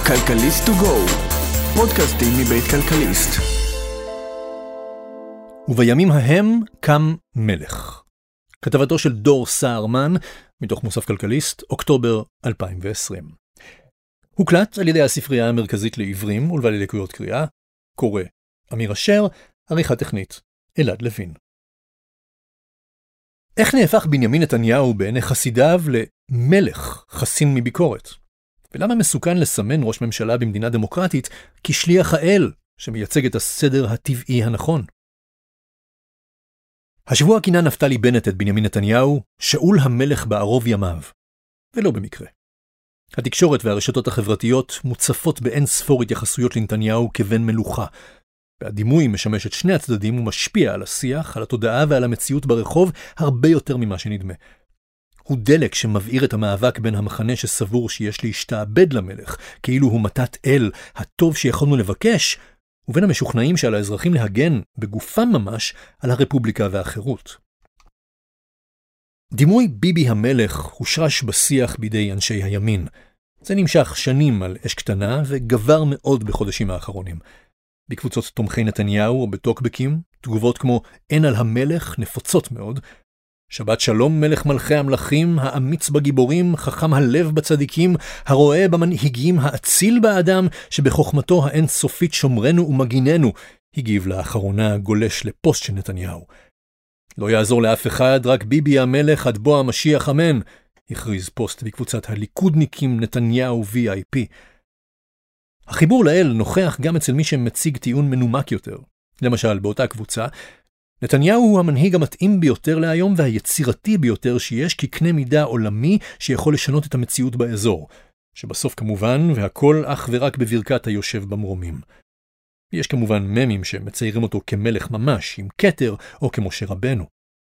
כלכליסט טו גו, פודקאסטים מבית כלכליסט. ובימים ההם קם מלך. כתבתו של דור סהרמן, מתוך מוסף כלכליסט, אוקטובר 2020. הוקלט על ידי הספרייה המרכזית לעיוורים ולבעלי לקויות קריאה, קורא אמיר אשר, עריכה טכנית אלעד לוין. איך נהפך בנימין נתניהו בעיני חסידיו למלך חסין מביקורת? ולמה מסוכן לסמן ראש ממשלה במדינה דמוקרטית כשליח האל שמייצג את הסדר הטבעי הנכון? השבוע כינה נפתלי בנט את בנימין נתניהו שאול המלך בערוב ימיו, ולא במקרה. התקשורת והרשתות החברתיות מוצפות באין ספור התייחסויות לנתניהו כבן מלוכה, והדימוי משמש את שני הצדדים ומשפיע על השיח, על התודעה ועל המציאות ברחוב הרבה יותר ממה שנדמה. הוא דלק שמבעיר את המאבק בין המחנה שסבור שיש להשתעבד למלך, כאילו הוא מתת אל, הטוב שיכולנו לבקש, ובין המשוכנעים שעל האזרחים להגן, בגופם ממש, על הרפובליקה והחירות. דימוי ביבי המלך הושרש בשיח בידי אנשי הימין. זה נמשך שנים על אש קטנה וגבר מאוד בחודשים האחרונים. בקבוצות תומכי נתניהו או בטוקבקים, תגובות כמו אין על המלך נפוצות מאוד, שבת שלום מלך מלכי המלכים, האמיץ בגיבורים, חכם הלב בצדיקים, הרואה במנהיגים, האציל באדם, שבחוכמתו האינסופית שומרנו ומגיננו, הגיב לאחרונה גולש לפוסט של נתניהו. לא יעזור לאף אחד, רק ביבי המלך עד בוא המשיח אמן, הכריז פוסט בקבוצת הליכודניקים נתניהו VIP. החיבור לאל נוכח גם אצל מי שמציג טיעון מנומק יותר. למשל, באותה קבוצה, נתניהו הוא המנהיג המתאים ביותר להיום והיצירתי ביותר שיש כקנה מידה עולמי שיכול לשנות את המציאות באזור, שבסוף כמובן והכל אך ורק בברכת היושב במרומים. יש כמובן ממים שמציירים אותו כמלך ממש, עם כתר או כמשה רבנו.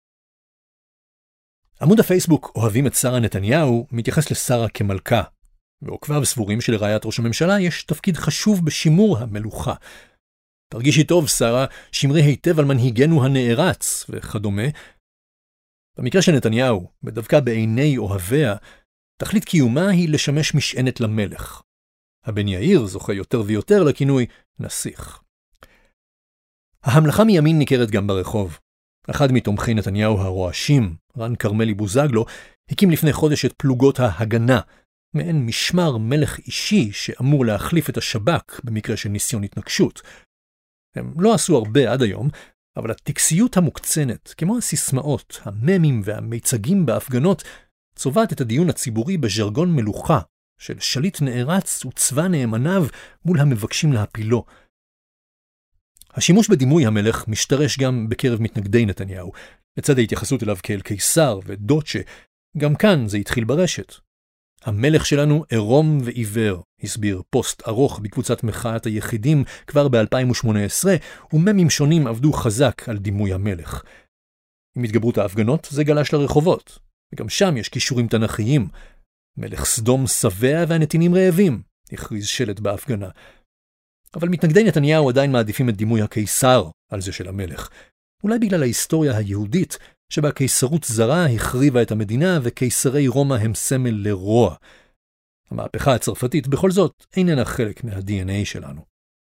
עמוד הפייסבוק אוהבים את שרה נתניהו מתייחס לשרה כמלכה, ועוקביו סבורים שלרעיית ראש הממשלה יש תפקיד חשוב בשימור המלוכה. תרגישי טוב, שרה, שמרי היטב על מנהיגנו הנערץ, וכדומה. במקרה של נתניהו, ודווקא בעיני אוהביה, תכלית קיומה היא לשמש משענת למלך. הבן יאיר זוכה יותר ויותר לכינוי נסיך. ההמלכה מימין ניכרת גם ברחוב. אחד מתומכי נתניהו הרועשים, רן קרמלי בוזגלו, הקים לפני חודש את פלוגות ההגנה, מעין משמר מלך אישי שאמור להחליף את השב"כ במקרה של ניסיון התנגשות. הם לא עשו הרבה עד היום, אבל הטקסיות המוקצנת, כמו הסיסמאות, הממים והמיצגים בהפגנות, צובעת את הדיון הציבורי בז'רגון מלוכה, של שליט נערץ וצבא נאמניו מול המבקשים להפילו. השימוש בדימוי המלך משתרש גם בקרב מתנגדי נתניהו, לצד ההתייחסות אליו כאל קיסר ודוצ'ה. גם כאן זה התחיל ברשת. המלך שלנו עירום ועיוור, הסביר פוסט ארוך בקבוצת מחאת היחידים כבר ב-2018, וממים שונים עבדו חזק על דימוי המלך. עם התגברות ההפגנות זה גלש לרחובות, וגם שם יש קישורים תנכיים. מלך סדום שבע והנתינים רעבים, הכריז שלט בהפגנה. אבל מתנגדי נתניהו עדיין מעדיפים את דימוי הקיסר על זה של המלך. אולי בגלל ההיסטוריה היהודית, שבה קיסרות זרה החריבה את המדינה וקיסרי רומא הם סמל לרוע. המהפכה הצרפתית בכל זאת איננה חלק מה-DNA שלנו.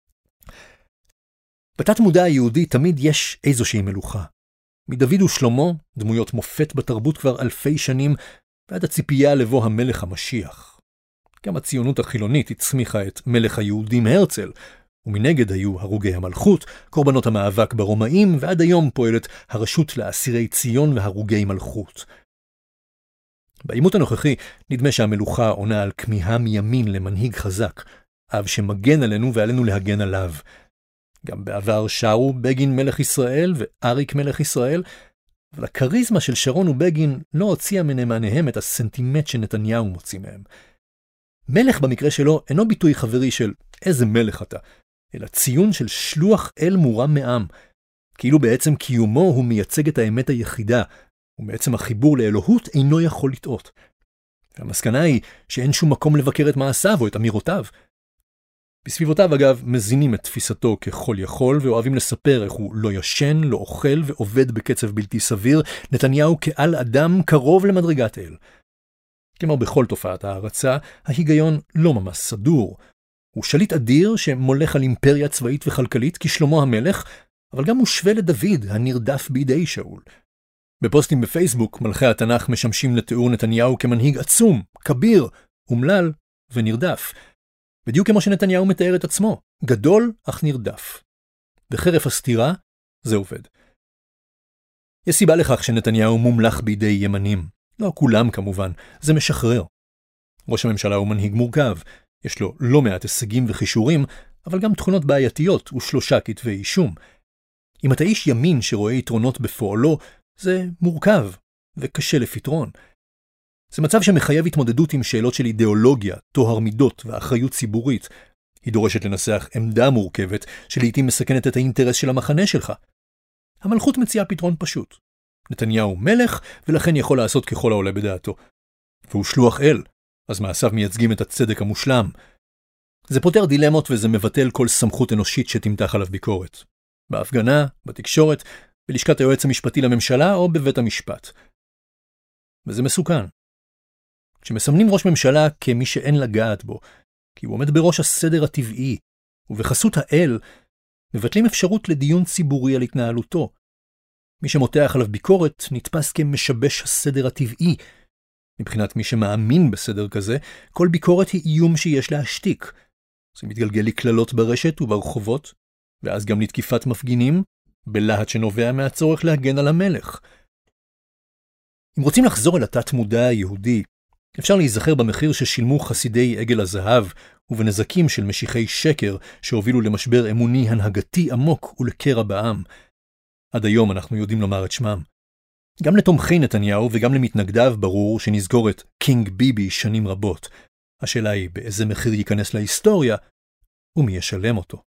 בתת מודע היהודי תמיד יש איזושהי מלוכה. מדוד ושלמה, דמויות מופת בתרבות כבר אלפי שנים, ועד הציפייה לבוא המלך המשיח. גם הציונות החילונית הצמיחה את מלך היהודים הרצל, ומנגד היו הרוגי המלכות, קורבנות המאבק ברומאים, ועד היום פועלת הרשות לאסירי ציון והרוגי מלכות. בעימות הנוכחי נדמה שהמלוכה עונה על כמיהה מימין למנהיג חזק, אב שמגן עלינו ועלינו להגן עליו. גם בעבר שרו בגין מלך ישראל ואריק מלך ישראל, אבל הכריזמה של שרון ובגין לא הוציאה מנאמניהם את הסנטימט שנתניהו מוציא מהם. מלך במקרה שלו אינו ביטוי חברי של איזה מלך אתה, אלא ציון של שלוח אל מורם מעם, כאילו בעצם קיומו הוא מייצג את האמת היחידה, ובעצם החיבור לאלוהות אינו יכול לטעות. והמסקנה היא שאין שום מקום לבקר את מעשיו או את אמירותיו. בסביבותיו אגב מזינים את תפיסתו ככל יכול, ואוהבים לספר איך הוא לא ישן, לא אוכל ועובד בקצב בלתי סביר, נתניהו כעל אדם קרוב למדרגת אל. כמו בכל תופעת ההרצה, ההיגיון לא ממש סדור. הוא שליט אדיר שמולך על אימפריה צבאית וכלכלית כשלמה המלך, אבל גם מושווה לדוד הנרדף בידי שאול. בפוסטים בפייסבוק, מלכי התנ"ך משמשים לתיאור נתניהו כמנהיג עצום, כביר, אומלל ונרדף. בדיוק כמו שנתניהו מתאר את עצמו, גדול אך נרדף. וחרף הסתירה, זה עובד. יש סיבה לכך שנתניהו מומלך בידי ימנים. לא כולם כמובן, זה משחרר. ראש הממשלה הוא מנהיג מורכב, יש לו לא מעט הישגים וחישורים, אבל גם תכונות בעייתיות ו3 כתבי אישום. אם אתה איש ימין שרואה יתרונות בפועלו, זה מורכב וקשה לפתרון. זה מצב שמחייב התמודדות עם שאלות של אידיאולוגיה, טוהר מידות ואחריות ציבורית. היא דורשת לנסח עמדה מורכבת שלעיתים מסכנת את האינטרס של המחנה שלך. המלכות מציעה פתרון פשוט. נתניהו מלך ולכן יכול לעשות ככל העולה בדעתו. והוא שלוח אל, אז מעשיו מייצגים את הצדק המושלם. זה פותר דילמות וזה מבטל כל סמכות אנושית שתמתח עליו ביקורת. בהפגנה, בתקשורת, בלשכת היועץ המשפטי לממשלה או בבית המשפט. וזה מסוכן. כשמסמנים ראש ממשלה כמי שאין לגעת בו, כי הוא עומד בראש הסדר הטבעי, ובחסות האל, מבטלים אפשרות לדיון ציבורי על התנהלותו. מי שמותח עליו ביקורת נתפס כמשבש הסדר הטבעי. מבחינת מי שמאמין בסדר כזה, כל ביקורת היא איום שיש להשתיק. זה מתגלגל לכללות ברשת וברחובות, ואז גם לתקיפת מפגינים, בלהט שנובע מהצורך להגן על המלך. אם רוצים לחזור אל התת-מודע היהודי, אפשר להיזכר במחיר ששילמו חסידי עגל הזהב ובנזקים של משיחי שקר שהובילו למשבר אמוני הנהגתי עמוק ולקרע בעם. עד היום אנחנו יודעים לומר את שמם. גם לתומכי נתניהו וגם למתנגדיו ברור שנזכור את קינג ביבי שנים רבות. השאלה היא באיזה מחיר ייכנס להיסטוריה ומי ישלם אותו.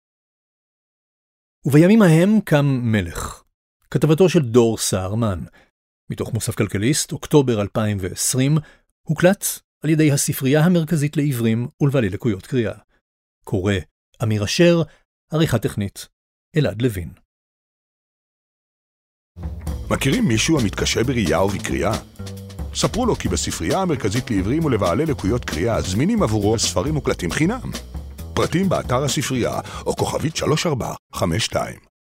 ובימים ההם קם מלך. כתבתו של דור סהרמן. מתוך מוסף כלכליסט, אוקטובר 2020, הוקלט על ידי הספרייה המרכזית לעברים ולבעלי לקויות קריאה. קורא אמיר אשר, עריכה טכנית, אלעד לוין. מכירים מישהו המתקשה בראייה ובקריאה? ספרו לו כי בספרייה המרכזית לעברים ולבעלי לקויות קריאה זמינים עבורו ספרים מוקלטים חינם. פרטים באתר הספרייה או כוכבית 3452.